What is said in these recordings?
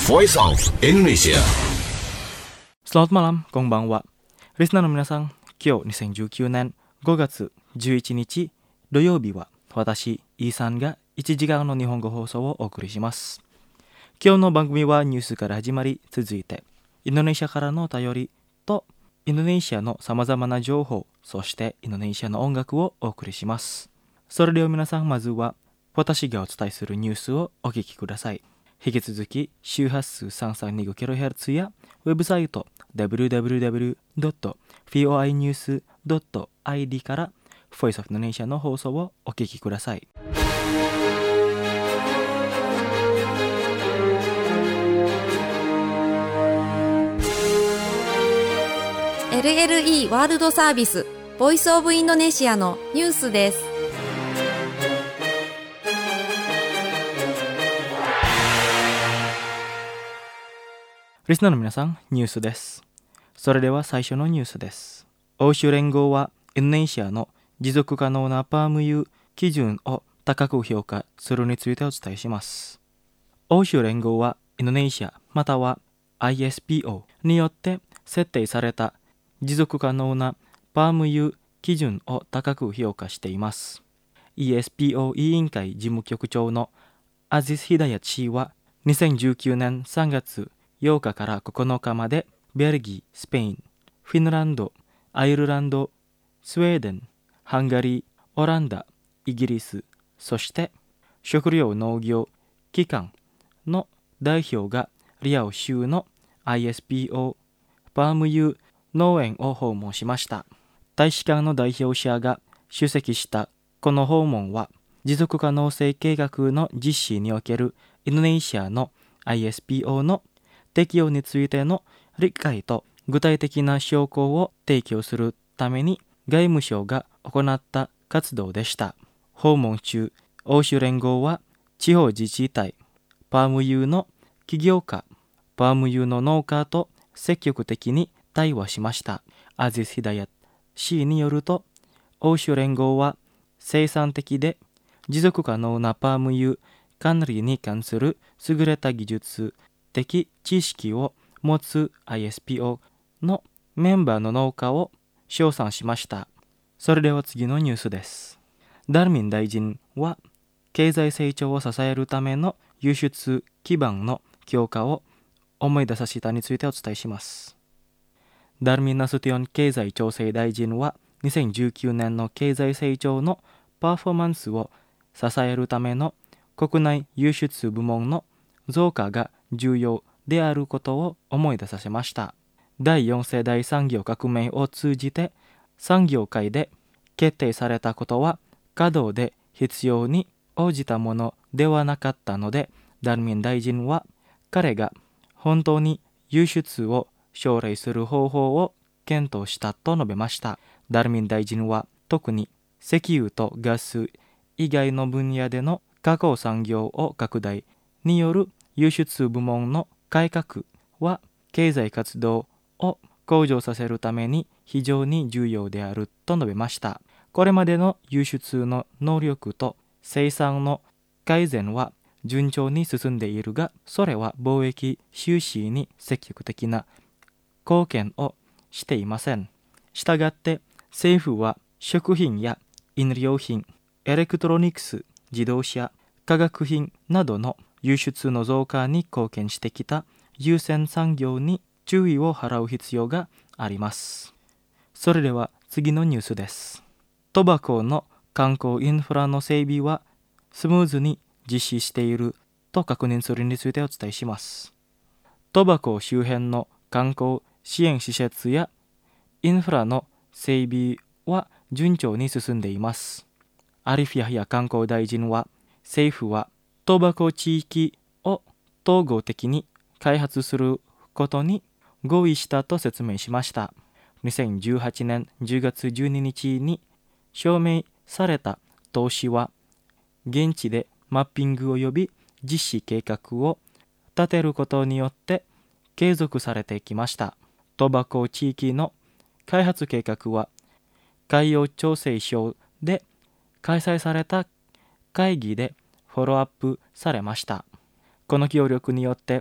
Voice of Indonesia. Selamat malam, konbanwa. Listenerの皆さん、今日2019年5月11日土曜日は私、イーさんが1時間の日本語放送をお送りします。今日の番組はニュースから始まり、続いてインドネシアからの便りとインドネシアのさまざまな情報、そしてインドネシアの音楽をお送りします。それでは皆さん、まずは私がお伝えするニュースをお聞きください。引き続き周波数 332kHz やウェブサイト www.voinews.id から Voice of Indonesia の放送をお聞きください。 LLE ワールドサービスボイスオブインドネシアのニュースです。 リスナーの皆さん、ニュースです。それでは最初のニュースです。欧州連合はインドネシアの持続可能なパーム油基準を高く評価するについてお伝えします。欧州連合はインドネシアまたは ISPO によって設定された持続可能なパーム油基準を高く評価しています。ISPO 委員会事務局長のアジス・ヒダヤ氏は2019年3月8日から9日までベルギー、スペイン、フィンランド、アイルランド、スウェーデン、ハンガリー、オランダ、イギリス、そして食料農業機関の代表がリアオ州の ISPO パーム油農園を訪問しました。大使館の代表者が出席したこの訪問は持続可能性計画の実施におけるインドネシアの ISPO の適用についての理解と具体的な証拠を提供するために外務省が行った活動でした。訪問中、欧州連合は地方自治体、パーム油の起業家、パーム油の農家と積極的に対話しました。アジス・ヒダヤ氏によると、欧州連合は生産的で持続可能なパーム油管理に関する優れた技術的知識を持つ ISPO のメンバーの農家を称賛しました。それでは次のニュースです。ダルミン大臣は経済成長を支えるための輸出基盤の強化を思い出させたについてお伝えします。ダルミン・ナスティオン経済調整大臣は2019年の経済成長のパフォーマンスを支えるための国内輸出部門の増加が重要であることを思い出させました。第4世代産業革命を通じて産業界で決定されたことは稼働で必要に応じたものではなかったので、ダルミン大臣は彼が本当に輸出を奨励する方法を検討したと述べました。ダルミン大臣は特に石油とガス以外の分野での加工産業を拡大による輸出部門の改革は経済活動を向上させるために非常に重要であると述べました。これまでの輸出の能力と生産の改善は順調に進んでいるが、それは貿易収支に積極的な貢献をしていません。したがって政府は食品や飲料品、エレクトロニクス、自動車、化学品などの輸出の増加に貢献してきた優先産業に注意を払う必要があります。それでは次のニュースです。トバコの観光インフラの整備はスムーズに実施していると確認するについてお伝えします。トバコ周辺の観光支援施設やインフラの整備は順調に進んでいます。アリフィアや観光大臣は政府はトバコ地域を統合的に開発することに合意したと説明しました。2018年10月12日に証明された投資は現地でマッピング及び実施計画を立てることによって継続されてきました。トバコ地域の開発計画は海洋調整省で開催された会議でフォローアップされました。この協力によって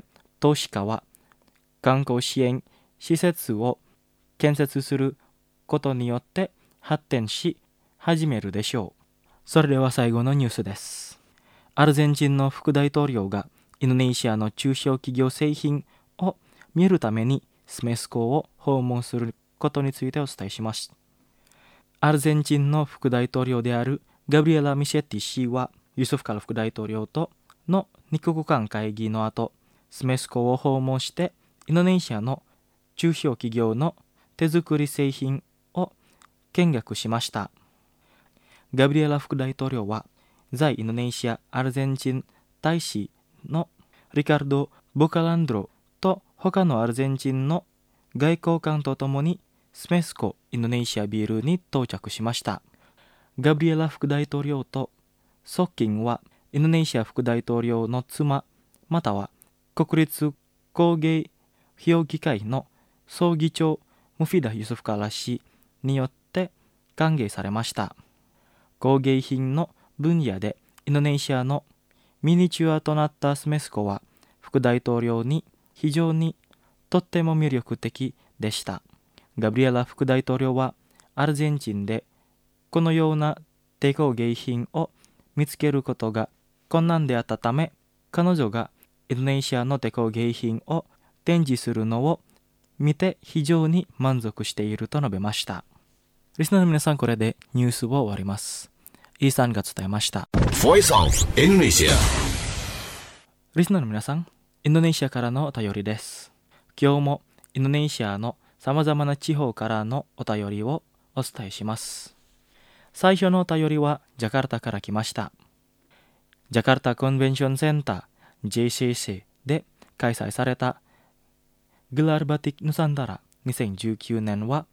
投資家は観光支援施設を建設することによって発展し始めるでしょう。それでは最後のニュースです。アルゼンチンの副大統領がインドネシアの中小企業製品を見るためにスメス港を訪問することについてお伝えします。アルゼンチンの副大統領であるガブリエラ・ミシェッティ氏はユスフ・カル副大統領との2国間会議の後、スメス港を訪問してインドネシアの中小企業の手作り製品を見学しました。ガブリエラ副大統領は在インドネシア・アルゼンチン大使のリカルド・ボカランドロと他のアルゼンチンの外交官とともにスメス港インドネシアビルに到着しました。ガブリエラ副大統領と側近はインドネシア副大統領の妻または国立工芸評議会の総議長ムフィダ・ユスフカラ氏によって歓迎されました。工芸品の分野でインドネシアのミニチュアとなったスメス港は副大統領に非常にとっても魅力的でした。ガブリエラ副大統領はアルゼンチンでこのような手工芸品を見つけることが困難であったため、彼女がインドネシアの手工芸品を展示するのを見て非常に満足していると述べました。リスナーの皆さん、これでニュースを終わります。イーサンが伝えました。 Voice of Indonesia。 リスナーの皆さん、インドネシアからのお便りです。今日もインドネシアのさまざまな地方からのお便りをお伝えします。最初のお便りはジャカルタから来ました。ジャカルタコンベンションセンター JCC で開催されたグラルバティックヌサンダラ2019年は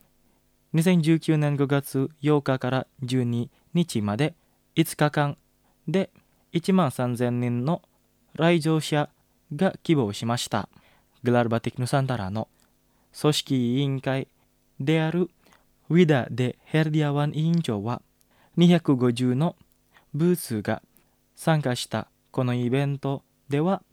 2019年5月8日から12日まで5日間で1万3000人の来場者が希望しました。グラルバティックヌサンダラの組織委員会であるウィダ・デ・ヘルディアワン委員長は250のブースが参加したこのイベントでは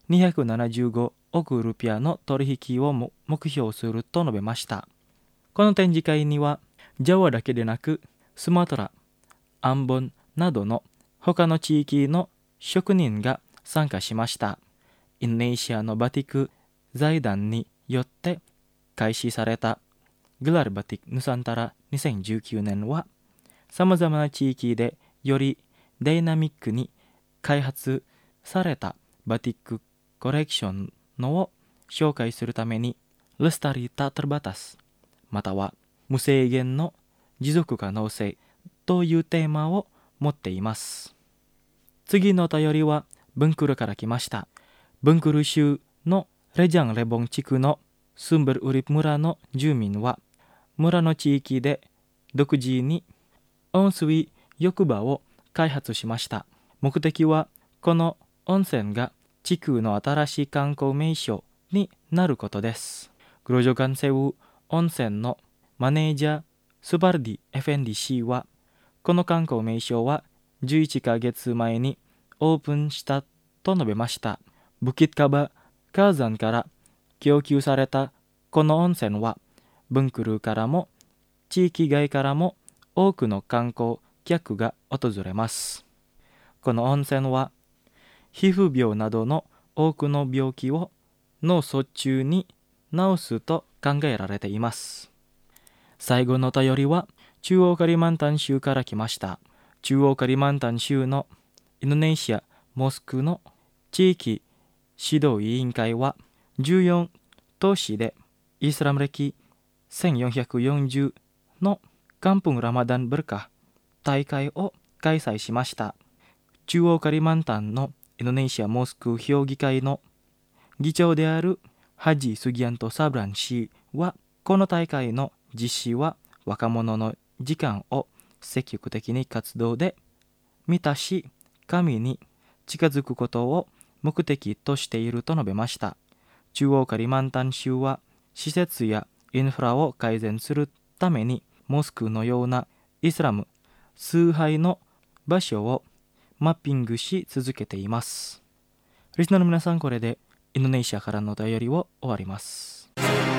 275億ルピアの取引を目標すると述べました。この展示会にはジャワだけでなくスマトラ、アンボンなどの他の地域の職人が参加しました。インドネシアのバティック財団によって開始されたグラルバティックヌサンタラ2019年はさまざまな地域でよりダイナミックに開発されたバティックコレクションのを紹介するためにLestari Tak Terbatasまたは無制限の持続可能性というテーマを持っています。次のお便りはブンクルから来ました。ブンクル州のレジャンレボン地区のスンブルウリプ村の住民は村の地域で独自に温水浴場を開発しました。目的はこの温泉が地区の新しい観光名所になることです。グロジョカンセウ温泉のマネージャースバルディ・エフェンディ氏はこの観光名所は11ヶ月前にオープンしたと述べました。ブキッカバ・カーザンから供給されたこの温泉はブンクルからも地域外からも多くの観光客が訪れます。この温泉は皮膚病などの多くの病気を脳卒中に治すと考えられています。最後のお便りは中央カリマンタン州から来ました。中央カリマンタン州のインドネシアモスクの地域指導委員会は14都市でイスラム歴1440のカンプンラマダンブルカ大会を開催しました。中央カリマンタンのインドネシアモスク評議会の議長であるハジ・スギアント・サブラン氏はこの大会の実施は若者の時間を積極的に活動で満たし神に近づくことを目的としていると述べました。中央カリマンタン州は施設やインフラを改善するためにモスクのようなイスラム崇拝の場所をマッピングし続けています。リスナーの皆さん、これでインドネシアからのお便りを終わります。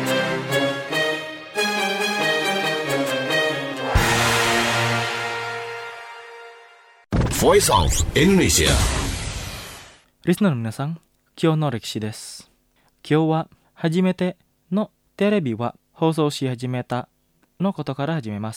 Voice of Indonesia。 リスナーの皆さん、今日の歴史です。今日は初めてのテレビは放送し始めたのことから始めます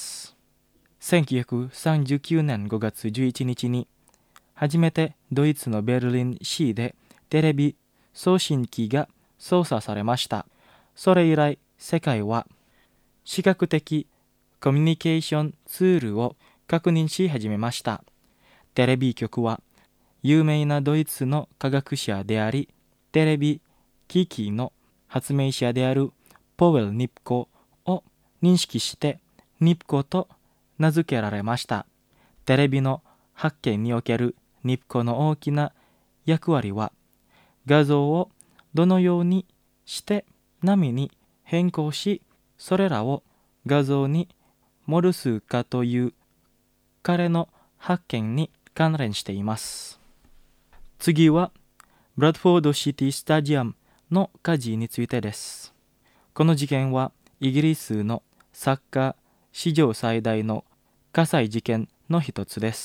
。1939年5月11日に初めてドイツのベルリン市でテレビ送信機が操作されました。それ以来、世界は視覚的コミュニケーションツールを確認し始めました。テレビ局は有名なドイツの科学者であり、テレビ機器の発明者であるポウェル・ニプコを認識してニプコと名付けられました。テレビの発見におけるニプコの大きな役割は、画像をどのようにして波に変更し、それらを画像に戻すかという彼の発見に関連しています。次はブラッドフォードシティスタジアムの火事についてです。この事件はイギリスのサッカー史上最大の火災事件の一つです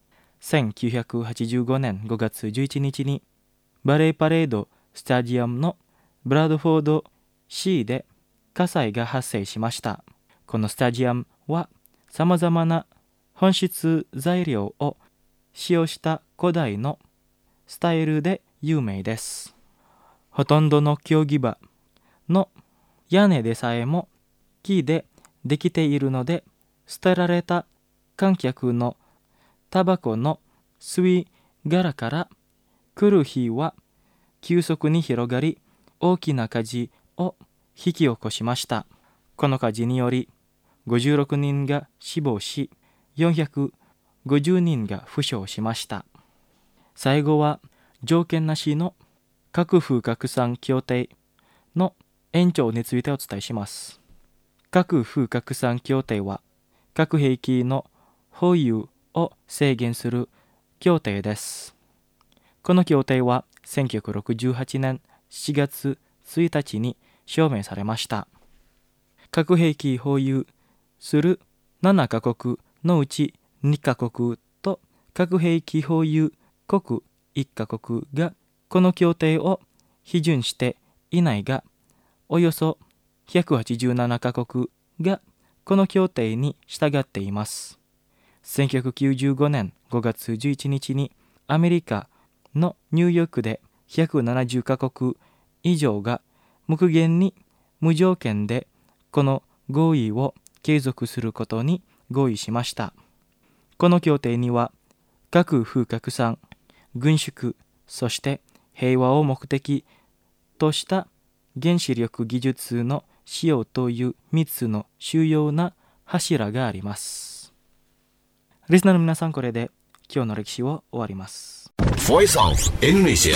。1985年5月11日にバレーパレードスタジアムのブラッドフォード市で火災が発生しました。このスタジアムはさまざまな本質材料を使用した古代のスタイルで有名です。ほとんどの競技場の屋根でさえも木でできているので、捨てられた観客のタバコの吸い殻から来る火は急速に広がり、大きな火事を引き起こしました。この火事により56人が死亡し、450人が負傷しました。最後は条件なしの核不拡散協定の延長についてお伝えします。核不拡散協定は核兵器の保有を制限する協定です。この協定は1968年7月1日に署名されました。核兵器保有する7カ国のうち2カ国と核兵器保有国1カ国がこの協定を批准していないが、およそ187カ国がこの協定に従っています。1995年5月11日にアメリカのニューヨークで170カ国以上が無限に無条件でこの合意を継続することに合意しました。この協定には核不拡散、軍縮、そして平和を目的とした原子力技術の使用という3つの主要な柱があります。リスナーの皆さん、これで今日の歴史を終わります。 Voice of Indonesia。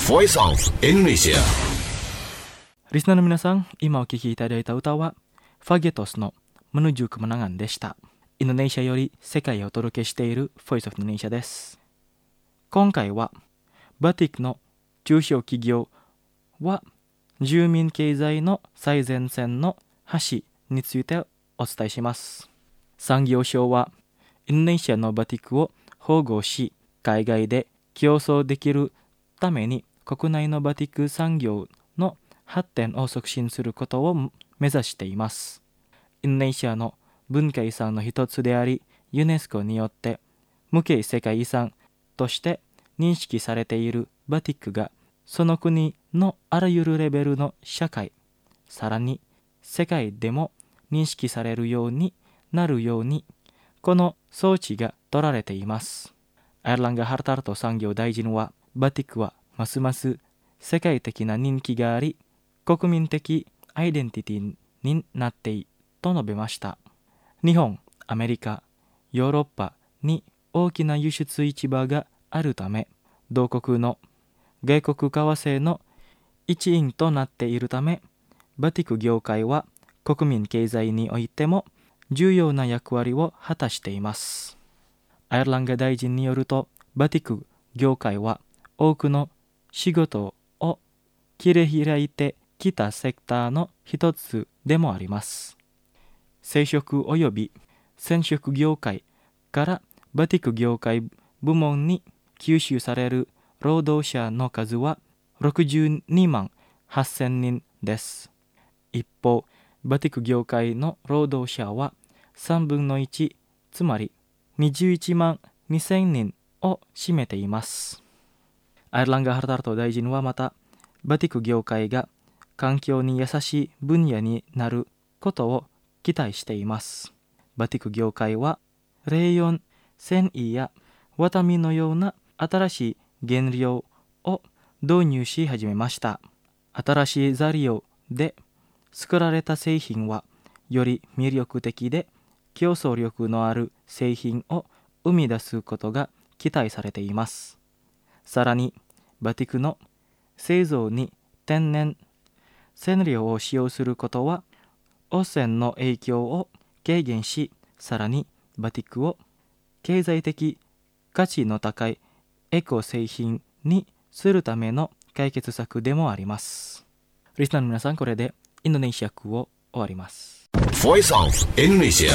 Voice of Indonesia。 リスナーの皆さん、今お聴きいただいた歌はファゲトスのMenuju Kemenanganでした。インドネシアより世界へお届けしている Voice of Indonesia です。今回はバティックの中小企業は住民経済の最前線の橋についてお伝えします。産業省はインドネシアのバティックを保護し、海外で競争できるために国内のバティック産業の発展を促進することを目指しています。インドネシアの文化遺産の一つであり、ユネスコによって無形世界遺産として認識されているバティックが、その国のあらゆるレベルの社会、さらに世界でも認識されるようになるように、この装置が取られています。Airlangga Hartarto産業大臣は、バティックはますます世界的な人気があり、国民的アイデンティティになっていると述べました。日本、アメリカ、ヨーロッパに大きな輸出市場があるため、同国の外国為替の一員となっているため、バティック業界は国民経済においても重要な役割を果たしています。アイルランガ大臣によると、バティック業界は多くの仕事を切り開いてきたセクターの一つでもあります。生殖及び染色業界からバティック業界部門に吸収される労働者の数は62万8000人です。一方、バティック業界の労働者は3分の1、つまり21万2000人を占めています。アイルランガ・ハルタルト大臣はまた、バティック業界が環境に優しい分野になることを期待しています。バティック業界はレーヨン、繊維やワタミのような新しい原料を導入し始めました。新しい材料で作られた製品はより魅力的で競争力のある製品を生み出すことが期待されています。さらにバティックの製造に天然染料を使用することは汚染の影響を軽減し、さらにバティックを経済的価値の高いエコ製品にするための解決策でもあります。リスナーの皆さん、これでインドネシア語を終わります。 Voice of Indonesia。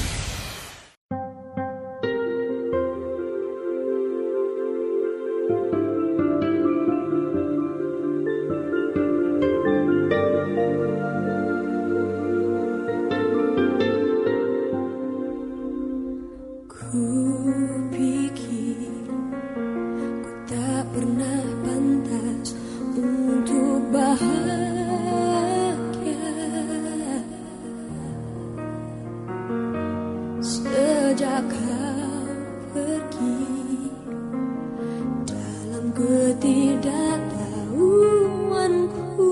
Sejak kau pergi dalam ketidaktahuanku,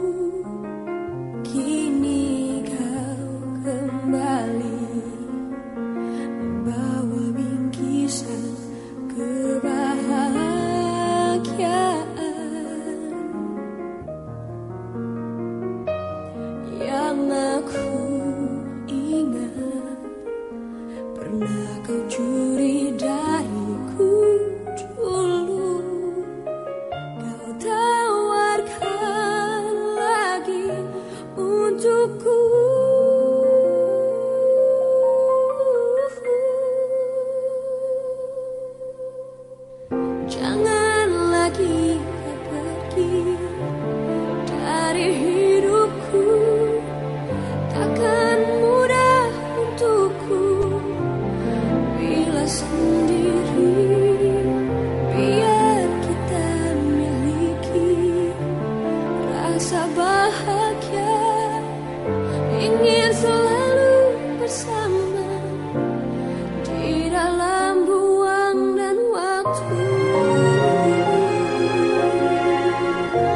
kini kau kembali membawa bingkisan kebahagiaan yang aku ingat. Pernah kau curi dariku dulu, kau tawarkan lagi untukku. Jangan lagi kau pergi dari hidupku, takkan mudah untukku sendiri. Biar kita miliki rasa bahagia, ingin selalu bersama di dalam ruang dan waktu.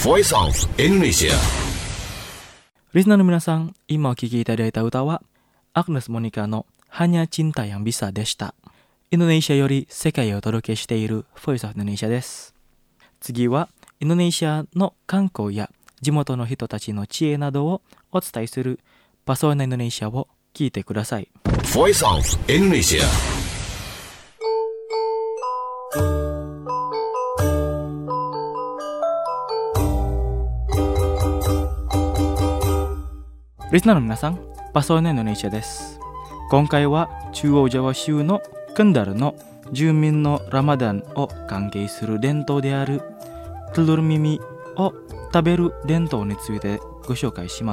Voice of Indonesia. リスナーの皆さん、今お聴きいただいた歌はアグネス・モニカのHanya Cinta Yang Bisaでした。インドネシアより世界をお届けしている Voice of Indonesia です。次はインドネシアの観光や地元の人たちの知恵などをお伝えするパソナインドネシアを聞いてください。 Voice of Indonesia. リスナーの皆さん、パソナインドネシアです。今回は中央ジャワ州のクンダルの住民のラマダンを関係する伝統であるトゥルルミミを食べる伝統についてご紹介します。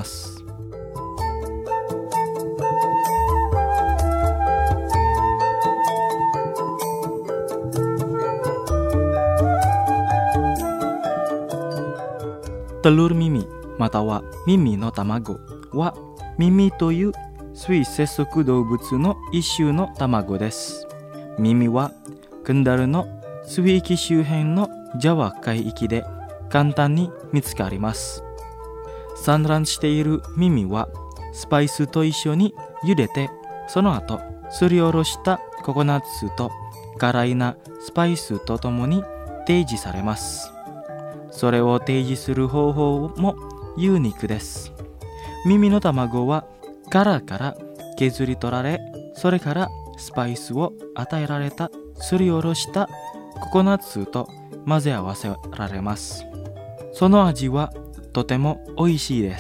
トゥルルミミまたは耳の卵は耳という水節足動物の一種の卵です。耳はクンダルの水域周辺のジャワ海域で簡単に見つかります。産卵している耳はスパイスと一緒に茹でて、その後すりおろしたココナッツと辛いなスパイスとともに提示されます。それを提示する方法もユニークです。耳の卵は殻から削り取られ、それからスパイスを与えられたすりおろしたココナッツと混ぜ合わせられます。その味はとても美味しいです。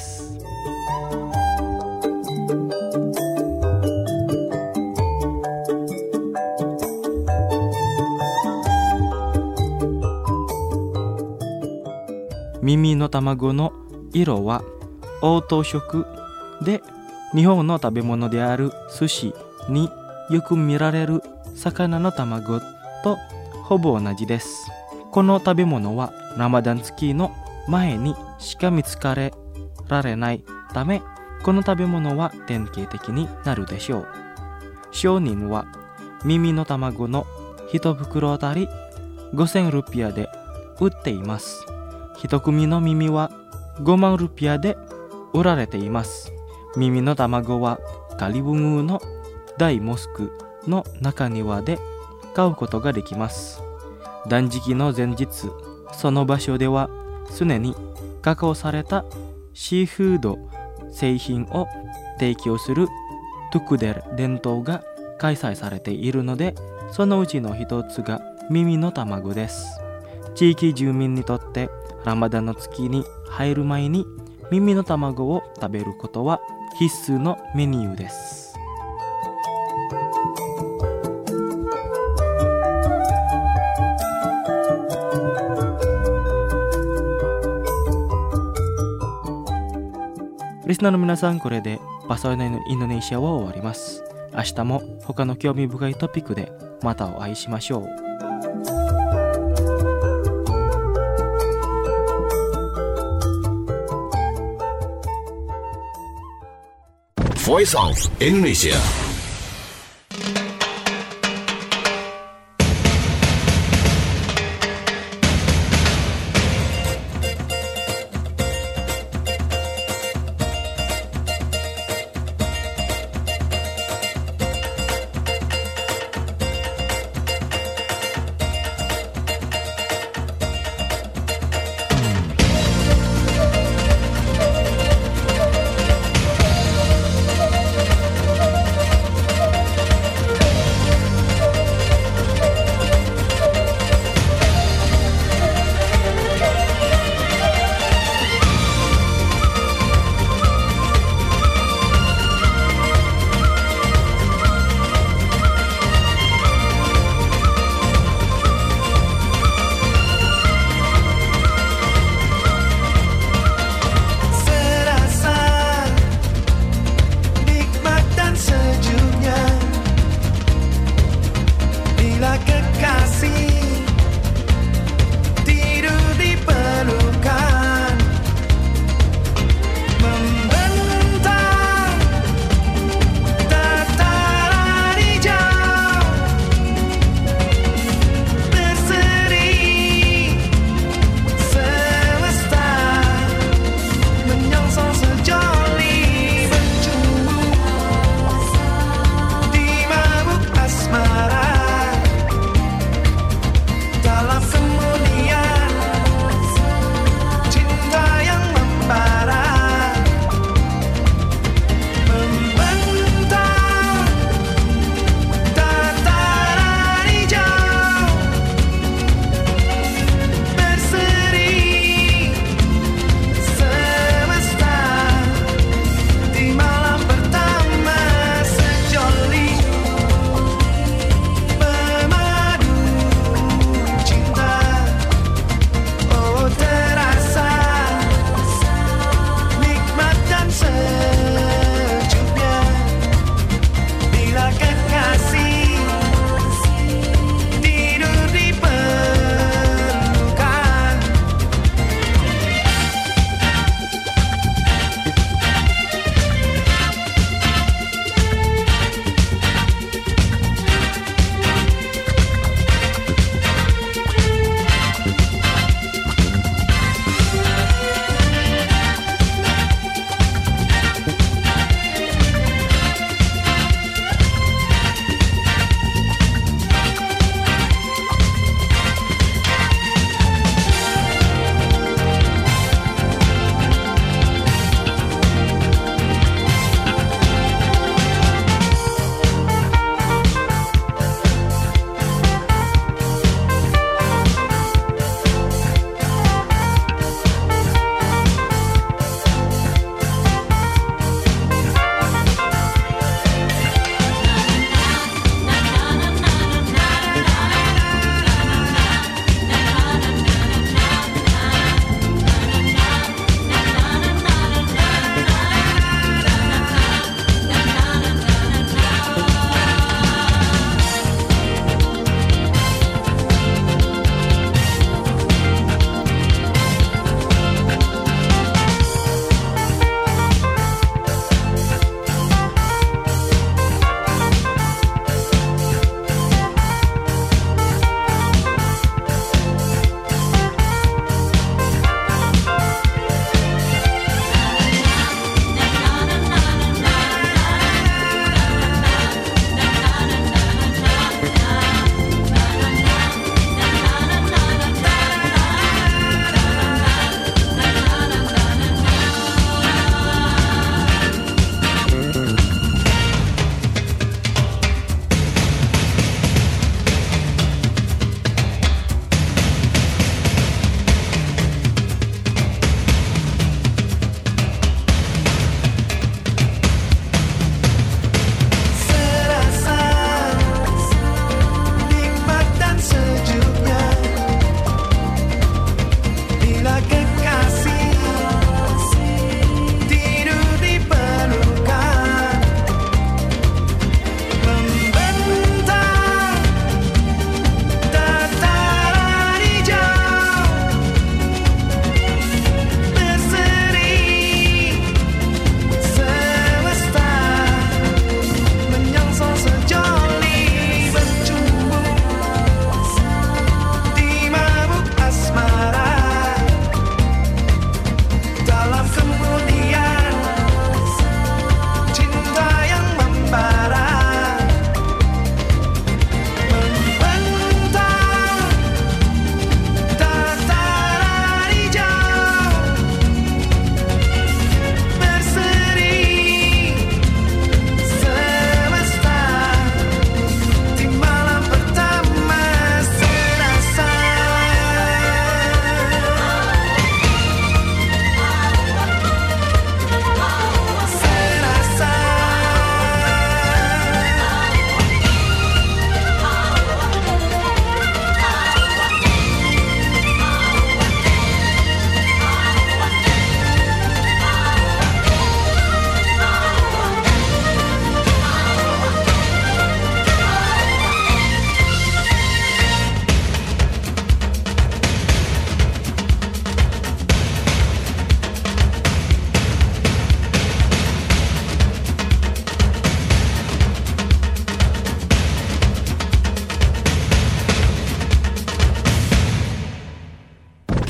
耳の卵の色は黄桃色で、日本の食べ物である寿司によく見られる魚の卵とほぼ同じです。この食べ物はラマダン月の前にしか見つかられないため、この食べ物は典型的になるでしょう。商人は耳の卵の一袋あたり5000ルピアで売っています。一組の耳は5万ルピアで売られています。耳の卵はカリブムの大モスクの中庭で買うことができます。断食の前日、その場所では常に加工されたシーフード製品を提供するトゥクデル伝統が開催されているので、そのうちの一つが耳の卵です。地域住民にとってラマダンの月に入る前に耳の卵を食べることは必須のメニューです。リスナーの皆さん、これでパソナイのインドネシアは終わります。明日も他の興味深いトピックでまたお会いしましょう。 Voice of Indonesia.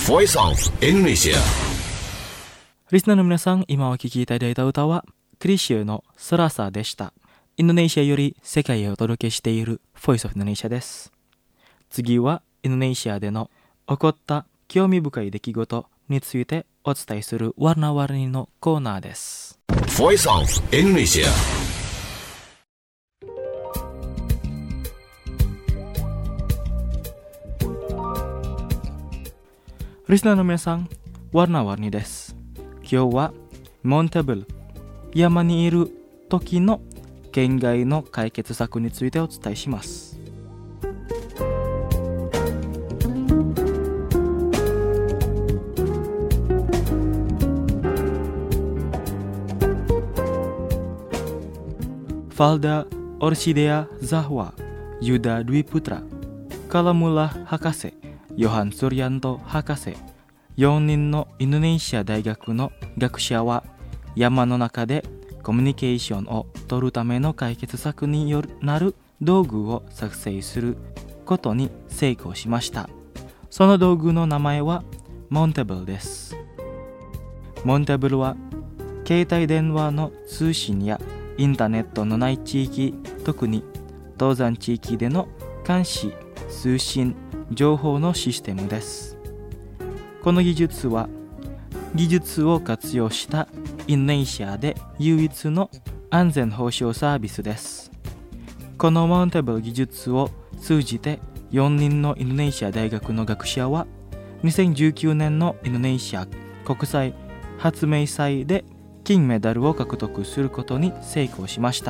Voice of Indonesia。 リスナーの皆さん、今お聴きいただいた歌はクリシュのサラサでした。インドネシアより世界へお届けしている Voice of Indonesia です。次はインドネシアでの起こった興味深い出来事についてお伝えするワルナワルニのコーナーです。 Voice of Indonesia。 リスナーの皆さん、ワルナワルニです。今日はモンテブル、山にいる時の県外の解決策についてお伝えします。Valda Orchidea Zahwa, Yuda Dwi Putra, Kalamullah Hakase, Johan Suryanto Hakase、4人のインドネシア大学の学者は山の中でコミュニケーションを取るための解決策になる道具を作成することに成功しました。その道具の名前はモンテブルです。モンテブルは携帯電話の通信やインターネットのない地域、特に登山地域での監視、通信、情報のシステムです。この技術は技術を活用したインドネシアで唯一の安全保障サービスです。このモンテブル技術を通じて4人のインドネシア大学の学者は2019年のインドネシア国際発明祭で金メダルを獲得することに成功しました。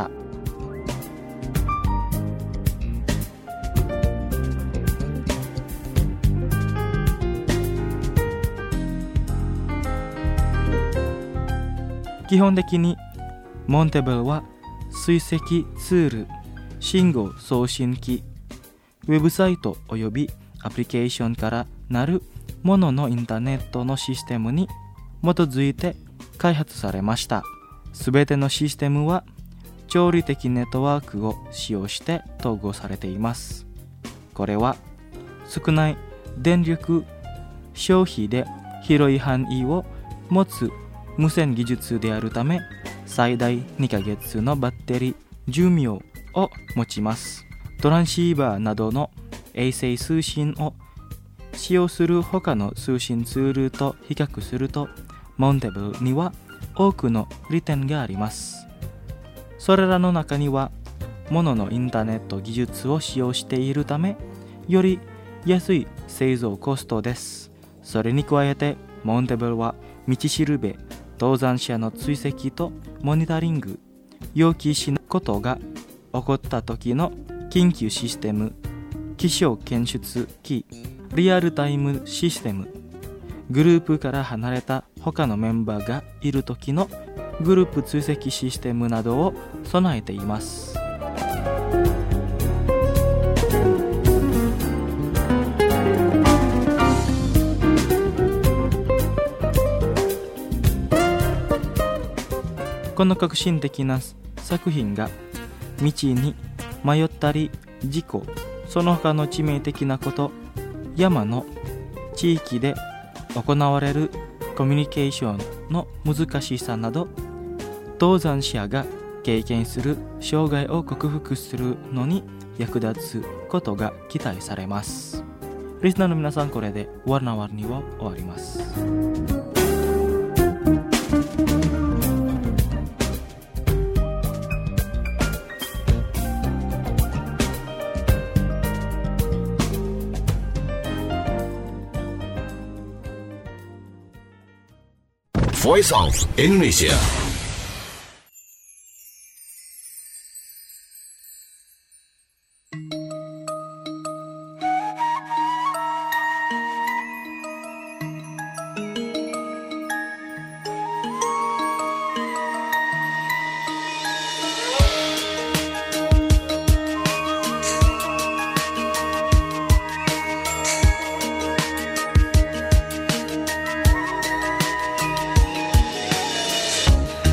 基本的にモンテブルは追跡ツール、信号送信機、ウェブサイトおよびアプリケーションからなるもののインターネットのシステムに基づいて開発されました。すべてのシステムは調理的ネットワークを使用して統合されています。これは少ない電力消費で広い範囲を持つ無線技術であるため、最大2ヶ月のバッテリー寿命を持ちます。トランシーバーなどの衛星通信を使用する他の通信ツールと比較すると、モンテブルには多くの利点があります。それらの中には、モノのインターネット技術を使用しているため、より安い製造コストです。それに加えて、モンテブルは道しるべ、登山者の追跡とモニタリング、予期しないことが起こった時の緊急システム、気象検出機、リアルタイムシステム、グループから離れた他のメンバーがいる時のグループ追跡システムなどを備えています。この革新的な作品が道に迷ったり事故、その他の致命的なこと、山の地域で行われるコミュニケーションの難しさなど、登山者が経験する障害を克服するのに役立つことが期待されます。リスナーの皆さん、これでワルナワルニを終わります。 Voice of Indonesia。 「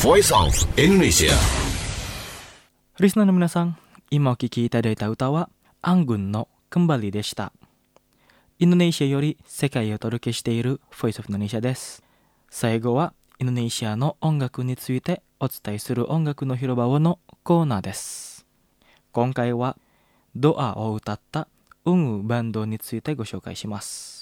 Voice of Indonesia. リスナーの皆さん、今お聴きいただいた歌はアングンのKembaliでした。インドネシアより世界をお届けしている Voice of Indonesia です。最後はインドネシアの音楽についてお伝えする音楽の広場をのコーナーです。今回はドアを歌ったunguバンドについてご紹介します。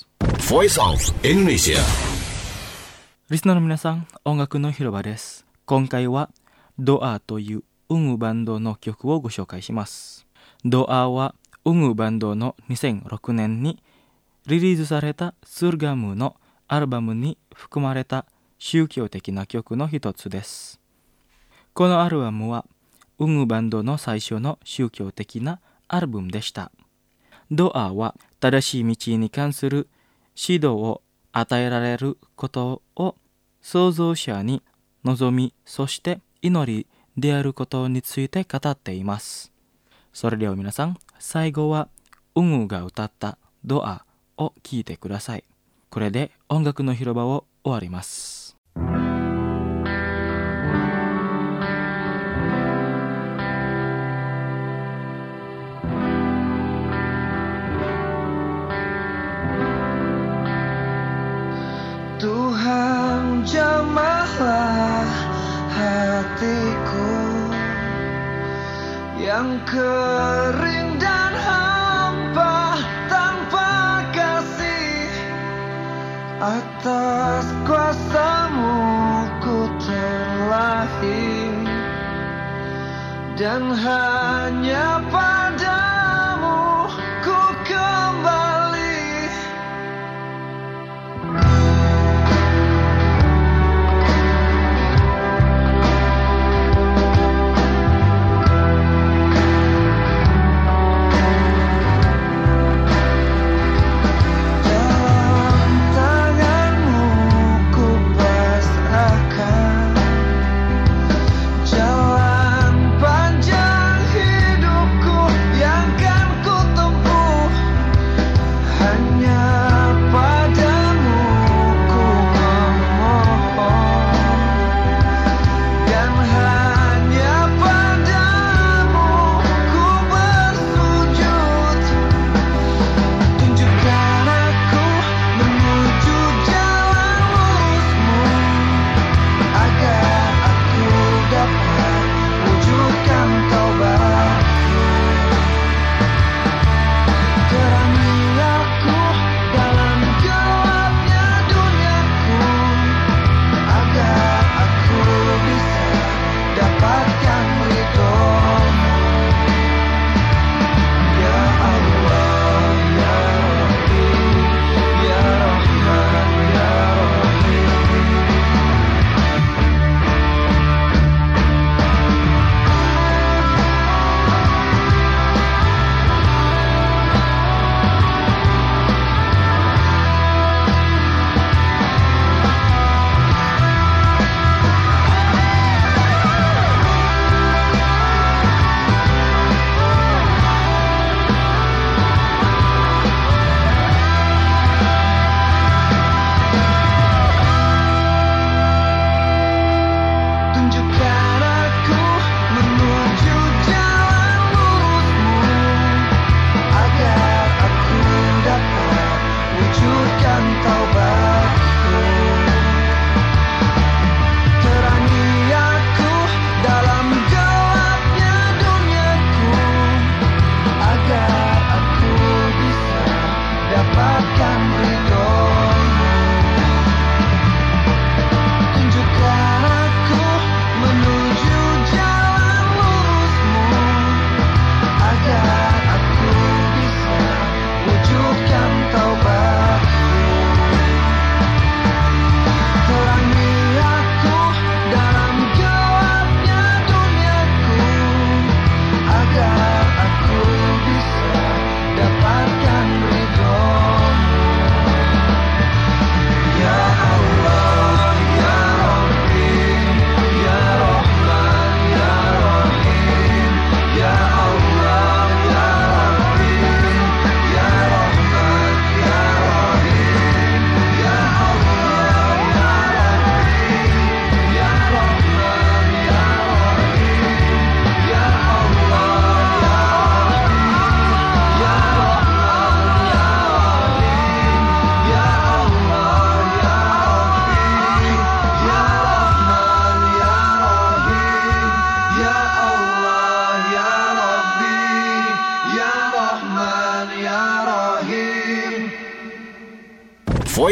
Voice of Indonesia. リスナーの皆さん、音楽の広場です。今回はドアというunguバンドの曲をご紹介します。ドアはunguバンドの2006年にリリースされたスルガムのアルバムに含まれた宗教的な曲の一つです。このアルバムはunguバンドの最初の宗教的なアルバムでした。ドアは正しい道に関する指導を与えられることを創造者に望み、そして祈りであることについて語っています。それでは皆さん、最後はunguが歌ったドアを聴いてください。これで音楽の広場を終わります。 Tuhan jamahlah hatiku yang kering dan hampa tanpa kasih. Atas kuasa-Mu ku terlahir dan hanya padamu ku kembali. Jalan panjang hidupku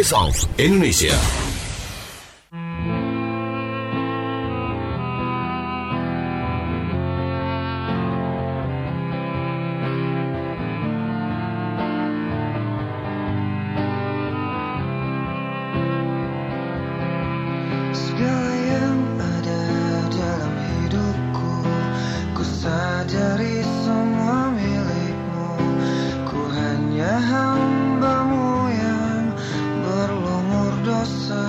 Voice of Indonesia. Segala yang ada dalam hidupku, ku sadari semua milikmu. Ku hanya hamba-Mu yang berlumur dosa.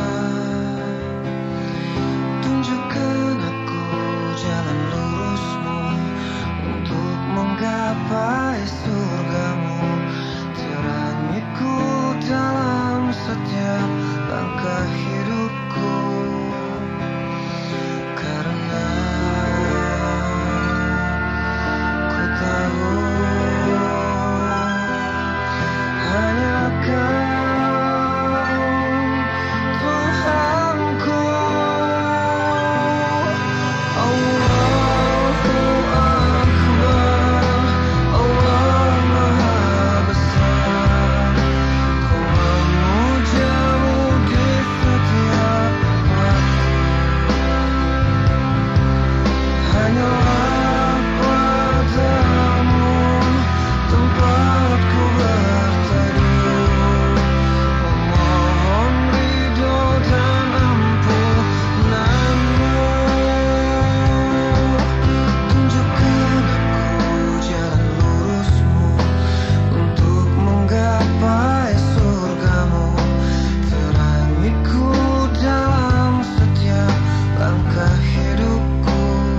Tunjukkan aku jalan lurus-Mu untuk menggapai surga-Mu. Terangiku dalam setiap langkah hidupku. Karena ku tahu hanya Kau Tuhanku. Allahu Akbar, Allah Maha Besar. Ku memuja-Mu di setiap waktu. Hanyalah padamu tempatku berteduh, memohon ridho dan ampunan-Mu. Tunjukkan aku jalan lurus-Mu untuk menggapai surga-Mu. Terangiku dalam setiap langkah hidupku.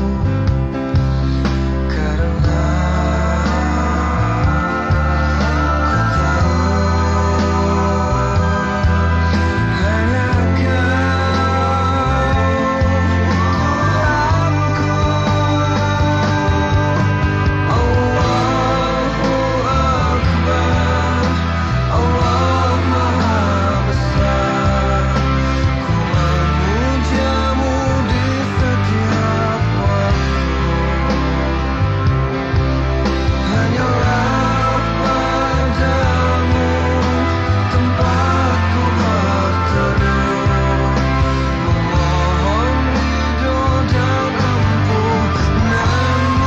Karena ku tahu hanya Kau Tuhanku. Allahu Akbar, Allah Maha Besar. Ku memuja-Mu di setiap waktu. Hanyalah padamu tempatku berteduh, memohon ridho dan ampunan-Mu.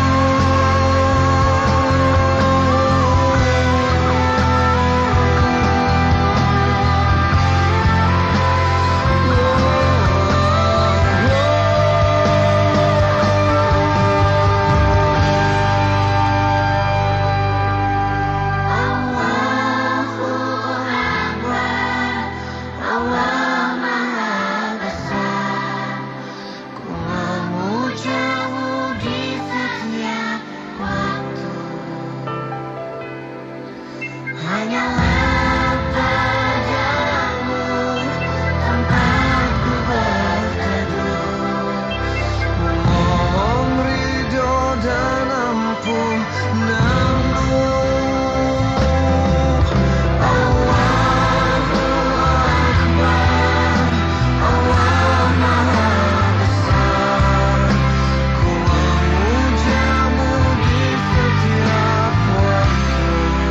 Allah Maha Besar. Ku memuja-Mu di setiap waktu. Hanyalah padamu tempatku berteduh, memohon ridho dan ampunan-Mu. Allahu Akbar, Allah Maha Besar. Ku memuja-Mu di setiap waktu.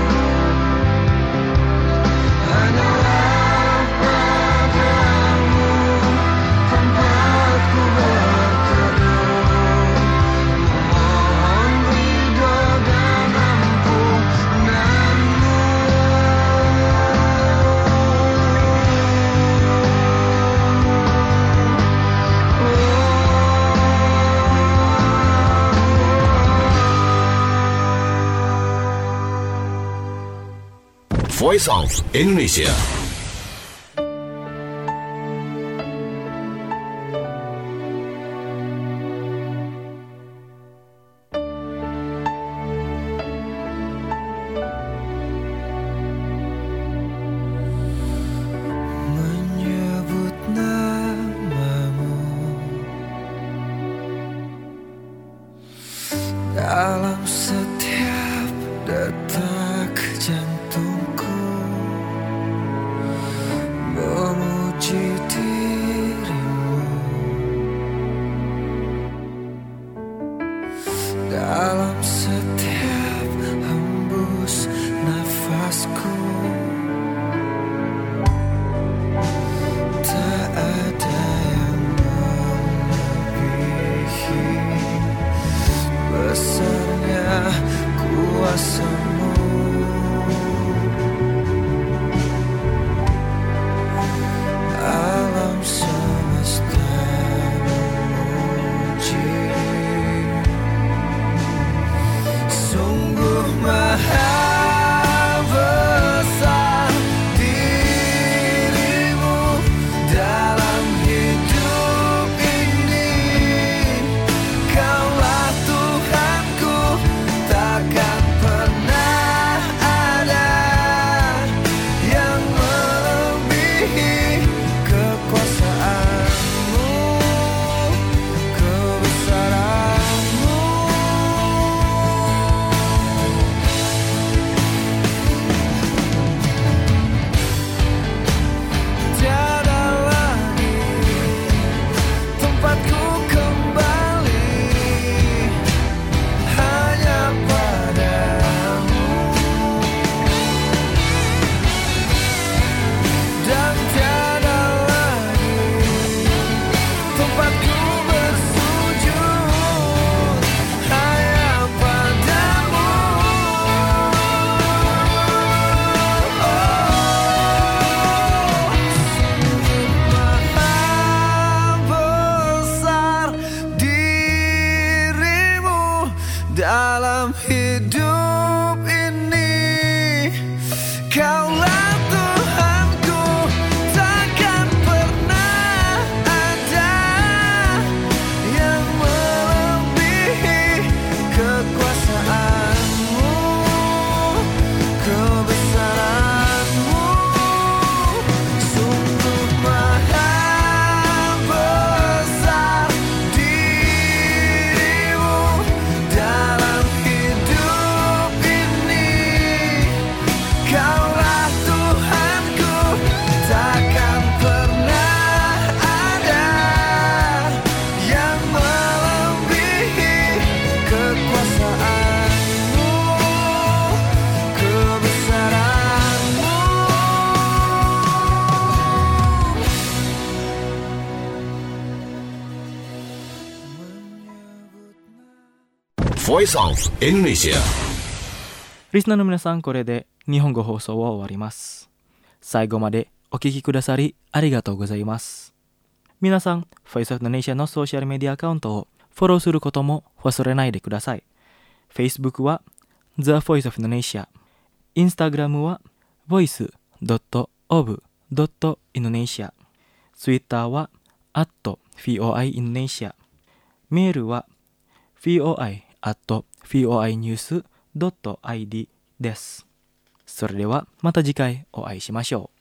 Hanyalah padamu tempatku berteduh, memohon ridho dan ampunan-Mu. Voice of Indonesia. Menyebut nama-Mu dalam setiap detak jantungku. Voice of Indonesia。 リスナーの皆さん、これで日本語放送は終わります。最後までお聞きくださりありがとうございます。皆さん、Voice of Indonesia のソーシャルメディアアカウントをフォローすることも忘れないでください。Facebook は The Voice of Indonesia、Instagram は voice.of.indonesia、Twitter は@voiindonesia、メールは voi@voinews.id です。それではまた次回お会いしましょう。